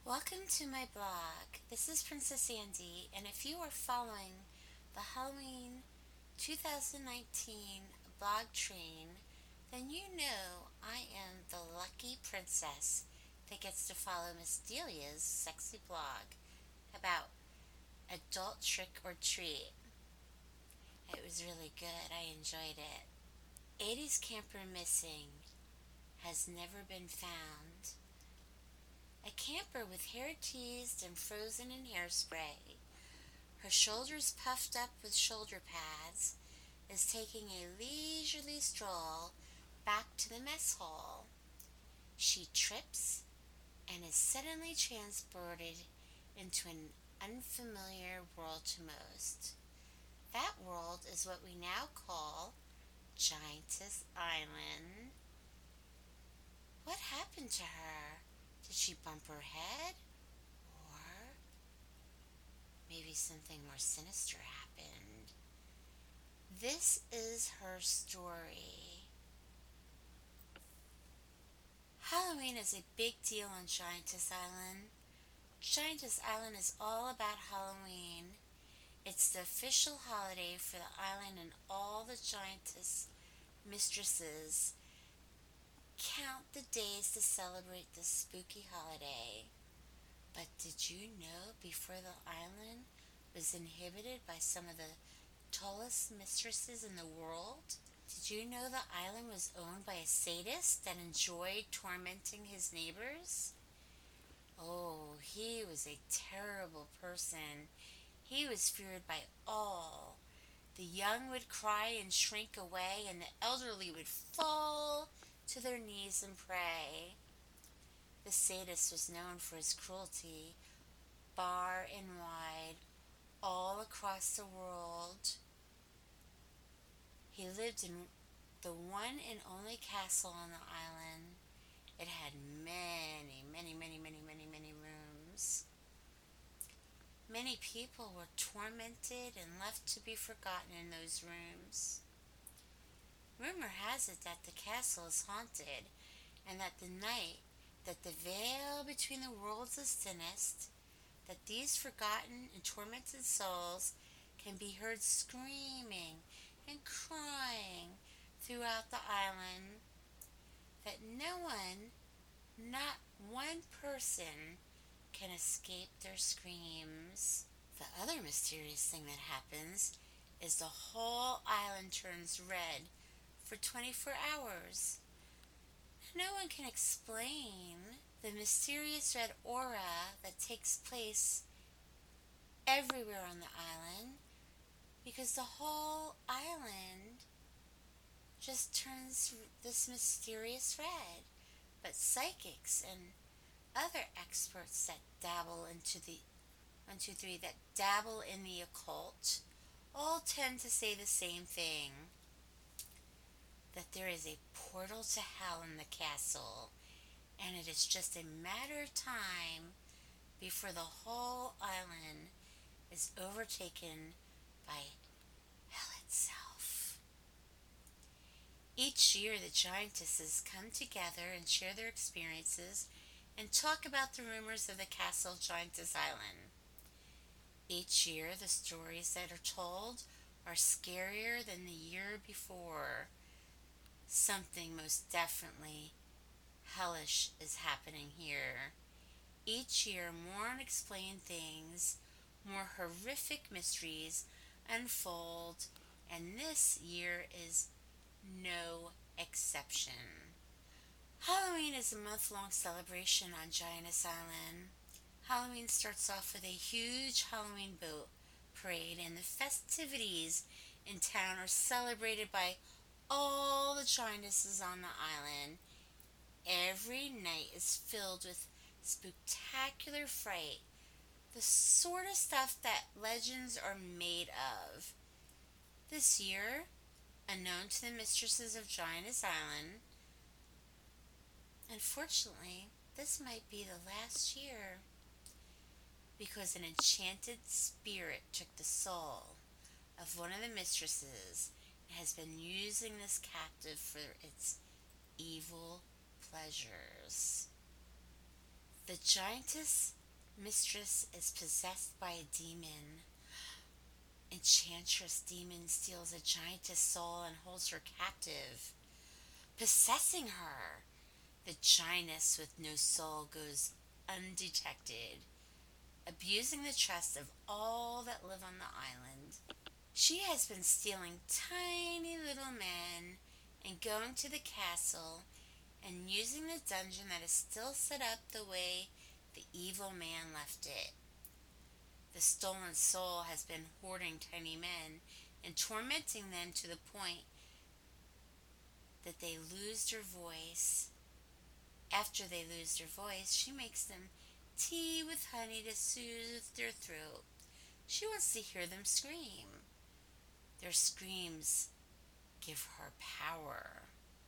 Welcome to my blog. This is Princess Andy, and if you are following the Halloween 2019 blog train, then you know I am the lucky princess that gets to follow Miss Delia's sexy blog about adult trick or treat. It was really good. I enjoyed it. 80s camper missing has never been found. A camper with hair teased and frozen in hairspray, her shoulders puffed up with shoulder pads, is taking a leisurely stroll back to the mess hall. She trips and is suddenly transported into an unfamiliar world to most. That world is what we now call Giantess Island. What happened to her? Did she bump her head? Or maybe something more sinister happened. This is her story. Halloween is a big deal on Giantess Island. Giantess Island is all about Halloween. It's the official holiday for the island, and all the Giantess mistresses count the days to celebrate this spooky holiday. But did you know before the island was inhabited by some of the tallest mistresses in the world? Did you know the island was owned by a sadist that enjoyed tormenting his neighbors? Oh, he was a terrible person. He was feared by all. The young would cry and shrink away, and the elderly would fall to their knees and pray. The sadist was known for his cruelty, far and wide, all across the world. He lived in the one and only castle on the island. It had many rooms. Many people were tormented and left to be forgotten in those rooms. Rumor has it that the castle is haunted, and that the night that the veil between the worlds is thinnest, that these forgotten and tormented souls can be heard screaming and crying throughout the island, that no one, not one person, can escape their screams. The other mysterious thing that happens is the whole island turns red for 24 hours. No one can explain the mysterious red aura that takes place everywhere on the island, because the whole island just turns this mysterious red. But psychics and other experts that dabble into the 1, 2, 3 that dabble in the occult all tend to say the same thing, that there is a portal to hell in the castle, and it is just a matter of time before the whole island is overtaken by hell itself. Each year, the giantesses come together and share their experiences and talk about the rumors of the castle Giantess Island. Each year, the stories that are told are scarier than the year before. Something most definitely hellish is happening here. Each year, more unexplained things, more horrific mysteries unfold, and this year is no exception. Halloween is a month-long celebration on Giantess Island. Halloween starts off with a huge Halloween boat parade, and the festivities in town are celebrated by all the giantesses on the island. Every night is filled with spectacular fright, the sort of stuff that legends are made of. This year, unknown to the mistresses of Giantess Island, unfortunately, this might be the last year, because an enchanted spirit took the soul of one of the mistresses and has been using this captive for its evil pleasures. The giantess Mistress is possessed by a demon. Enchantress demon steals a giantess soul and holds her captive, possessing her. The giantess with no soul goes undetected, abusing the trust of all that live on the island. She has been stealing tiny little men and going to the castle and using the dungeon that is still set up the way the evil man left it. The stolen soul has been hoarding tiny men and tormenting them to the point that they lose their voice. After they lose their voice, she makes them tea with honey to soothe their throat. She wants to hear them scream. Their screams give her power.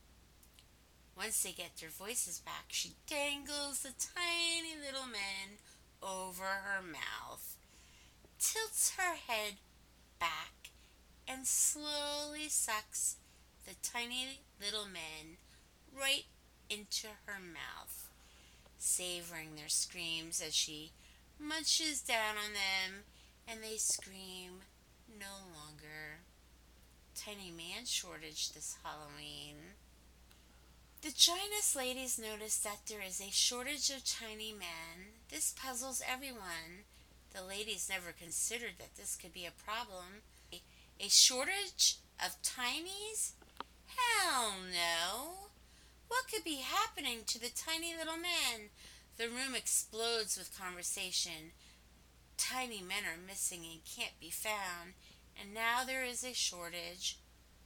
Once they get their voices back, she dangles the tiny little men over her mouth, tilts her head back, and slowly sucks the tiny little men right into her mouth, savoring their screams as she munches down on them and they scream no longer. Tiny man shortage this Halloween. The Giantess ladies notice that there is a shortage of tiny men. This puzzles everyone. The ladies never considered that this could be a problem. A shortage of tinies? Hell no! What could be happening to the tiny little men? The room explodes with conversation. Tiny men are missing and can't be found, and now there is a shortage.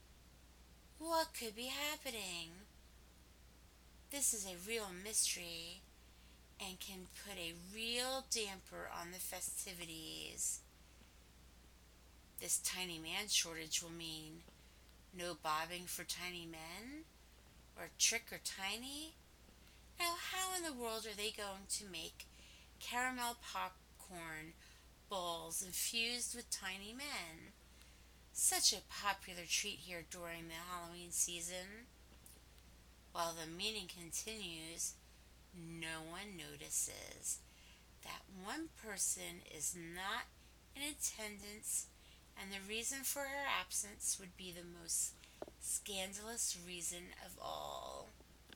What could be happening? This is a real mystery and can put a real damper on the festivities. This tiny man shortage will mean no bobbing for tiny men or trick or tiny. Now, how in the world are they going to make caramel popcorn balls infused with tiny men? Such a popular treat here during the Halloween season. While the meeting continues, no one notices that one person is not in attendance, and the reason for her absence would be the most scandalous reason of all.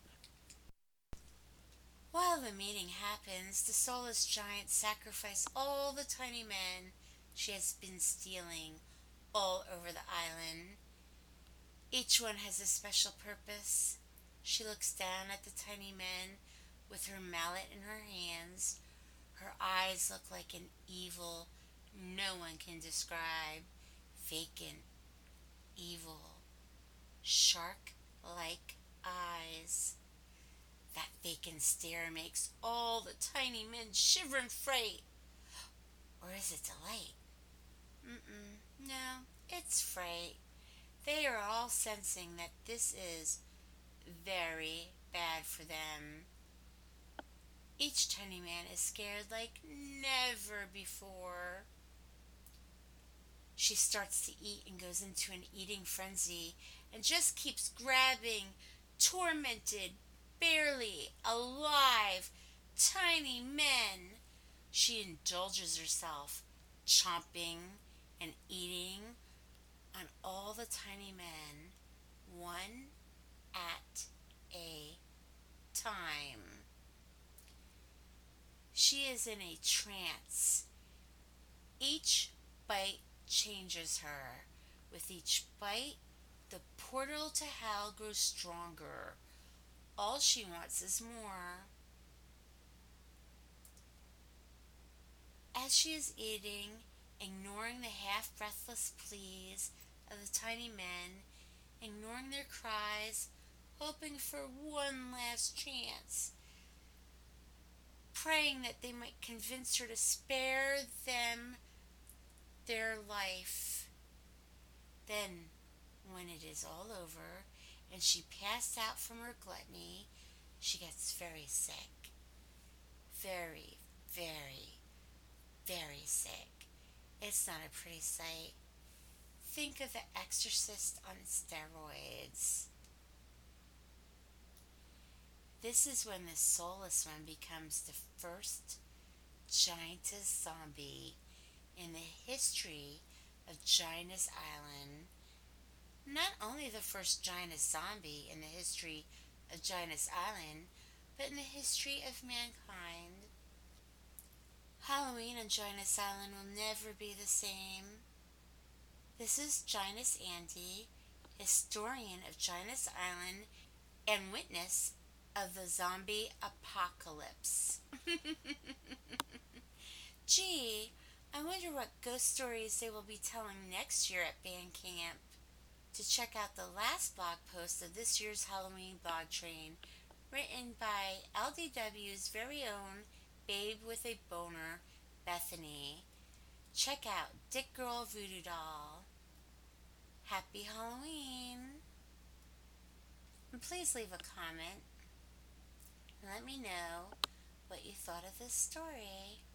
While the meeting happens, the soulless giant sacrifices all the tiny men she has been stealing all over the island. Each one has a special purpose. She looks down at the tiny men with her mallet in her hands. Her eyes look like an evil no one can describe. Vacant, evil, shark like eyes. That vacant stare makes all the tiny men shiver in fright. Or is it delight? No, it's fright. They are all sensing that this is very bad for them. Each tiny man is scared like never before. She starts to eat and goes into an eating frenzy and just keeps grabbing tormented, barely alive, tiny men. She indulges herself, chomping and eating on all the tiny men, one at a time. She is in a trance. Each bite changes her. With each bite, the portal to hell grows stronger. All she wants is more. As she is eating, ignoring the half breathless pleas of the tiny men, ignoring their cries, hoping for one last chance, praying that they might convince her to spare them their life. Then, when it is all over and she passed out from her gluttony, she gets very sick. Very, very, very sick. It's not a pretty sight. Think of the exorcist on steroids. This is when the soulless one becomes the first giantest zombie in the history of Giantess Island. Not only the first giantess zombie in the history of Giantess Island, but in the history of mankind. Halloween on Giantess Island will never be the same. This is Giantess Andy, historian of Giantess Island and witness of the zombie apocalypse. Gee, I wonder what ghost stories they will be telling next year at band camp. To check out the last blog post of this year's Halloween blog train, written by LDW's very own Babe with a Boner, Bethany. Check out Dick Girl Voodoo Doll. Happy Halloween! And please leave a comment and let me know what you thought of this story.